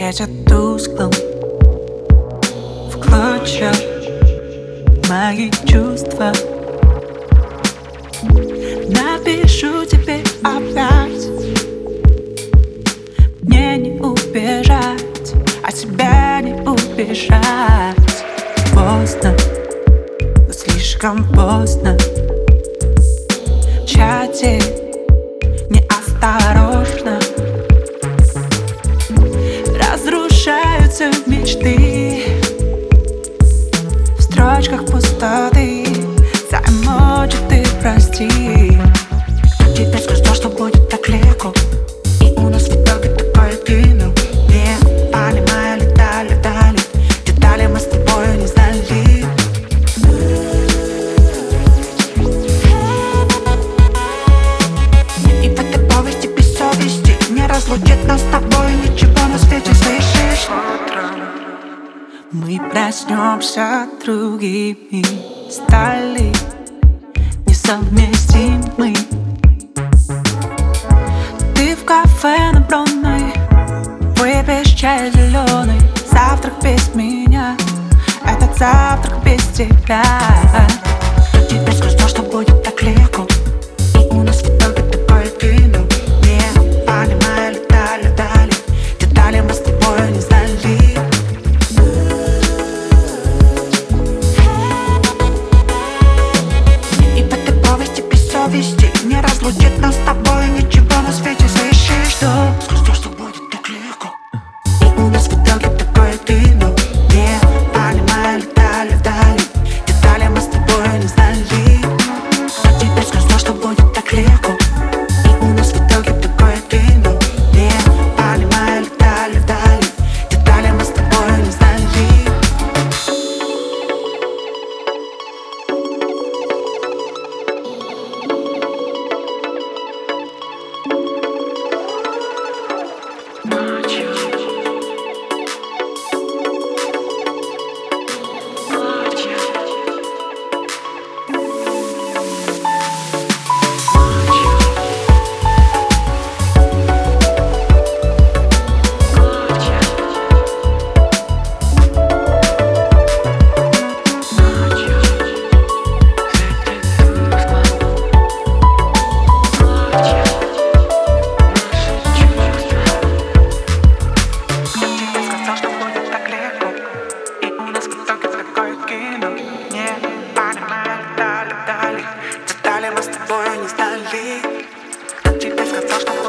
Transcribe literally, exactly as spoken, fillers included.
светят тусклым, в клочья мои чувства. Напишу тебе опять, мне не убежать, от тебя не убежать. Поздно, но слишком поздно. В чате неосторожно разрушаются мечты, в строчках пустоты. За эмоджи ты прости. Кто тебе сказал, что будет так легко? И у нас в итоге такое кино. Не понимаю, летали, летали. Детали мы с тобой не знали. И в этой повести без совести не разлучит нас с тобой ничего на свете, слышишь? Утром мы проснемся другими, стали несовместимы. Ты в кафе на Бронной выпьешь чай зеленый. Завтрак без меня, этот завтрак без тебя. Кто тебе сказал, что будет так легко? И у нас в итоге такое кино. Не понимаю, летали, летали. Детали мы с тобой не знали. Не разлучит нас с тобой ничего на свете, слышишь? Что? Сказал, что будет так легко. И у нас в итоге такое кино. Не понимаю, летали вдали. Детали мы с тобой не знали. Кто тебе сказал, что будет так легко? И у нас в итоге такое кино. Не понимаю, летали вдали. Детали мы с тобой не знали. Детали мы с тобой не знали. Кто тебе сказал, что